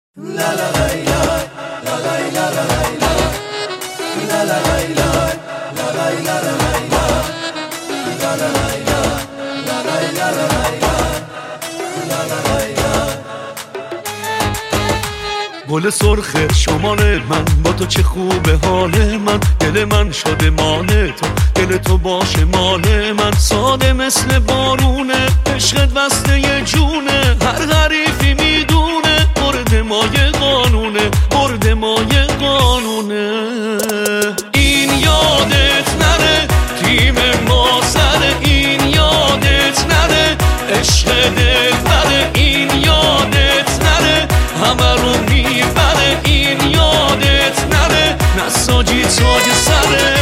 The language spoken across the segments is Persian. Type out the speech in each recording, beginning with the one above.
گل سرخ شمال من، با تو چه خوبه حال من. دل من شده مال تو، دل تو باشه مال من. ساده مثل بارونه، عشقت بسته یه جونه. هر حریفی میدونه برد ما یه قانونه، برد ما یه قانونه. این یادت نره تیم ما سره، این یادت نره عشق دلبره. این یادت نره همه رو میبره، این یادت نره نساجی تاج سره.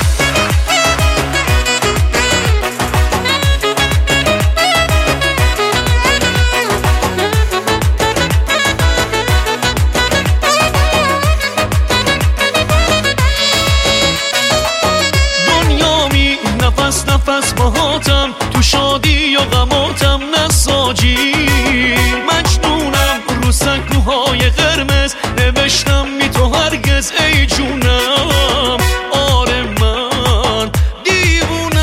دنیا می نفس نفس باهاتم، تو شادی و غماتم نساجی. مجنونم رو سکوهای قرمز، نوشتم بی تو هرگز ای جونم. آره من دیوونم.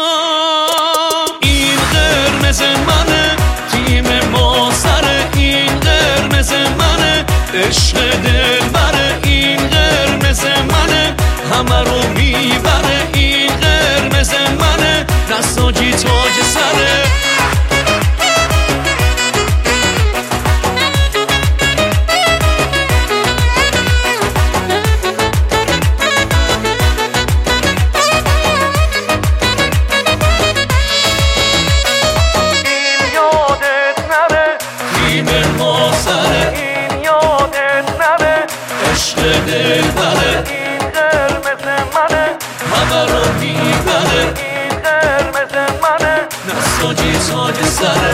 این قرمز منه تیم ما سره، این قرمز منه عشق دلبره. این قرمز منه همه رو میبره، این قرمز منه نساجی تاج سره. عشق دلبره این قرمز منه همه رو میبره، این قرمز منه نساجی تاج سره.